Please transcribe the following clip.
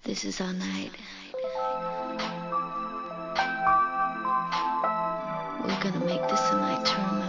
This is our night. We're gonna make this a night to remember.